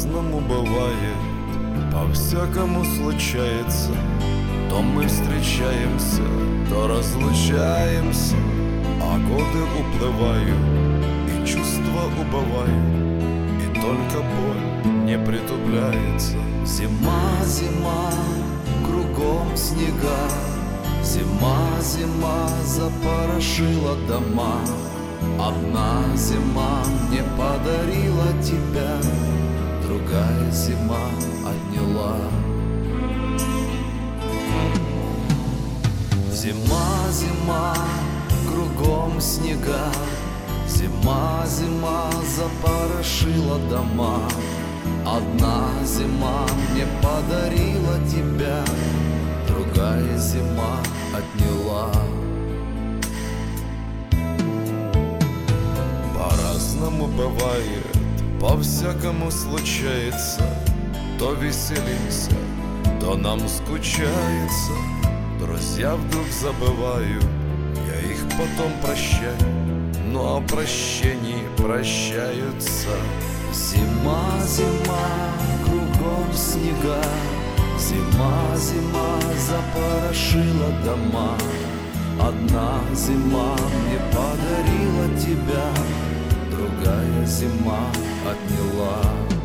По-разному бывает, по-всякому случается. То мы встречаемся, то разлучаемся, а годы уплывают, и чувства убывают, и только боль не притупляется. Зима, зима, кругом снега. Зима, зима, запорошила дома. Одна зима мне подарила тебя, другая зима отняла. Зима, зима, кругом снега. Зима, зима, запорошила дома. Одна зима мне подарила тебя, другая зима отняла. По-разному бывает, по-всякому случается. То веселимся, то нам скучается. Друзья вдруг забывают, я их потом прощаю, но о прощении прощаются. Зима, зима, кругом снега. Зима, зима, запорошила дома. Одна зима мне подарила тебя, другая зима отняла.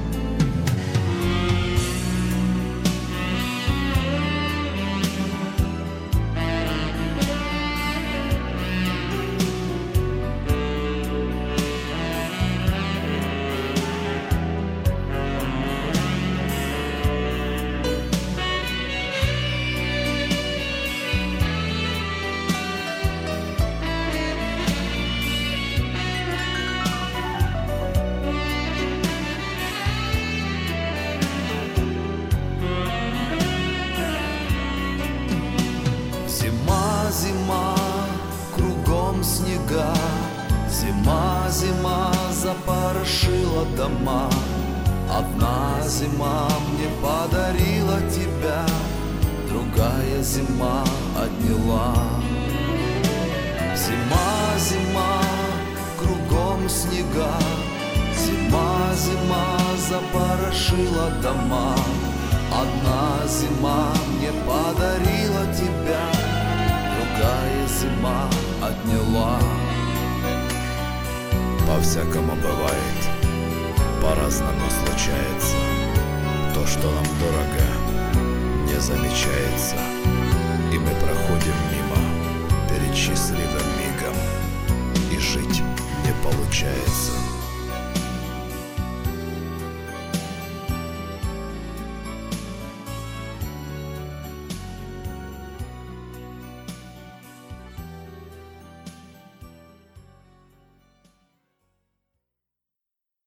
Зима, зима, кругом снега. Зима, зима, запорошила дома. Одна зима мне подарила тебя, другая зима отняла. Зима, зима, кругом снега. Зима, зима, запорошила дома. Одна зима мне подарила тебя, другая зима отняла. По-всякому бывает, по-разному случается. То, что нам дорого, не замечается, и мы проходим мимо перед счастливым мигом, и жить не получается.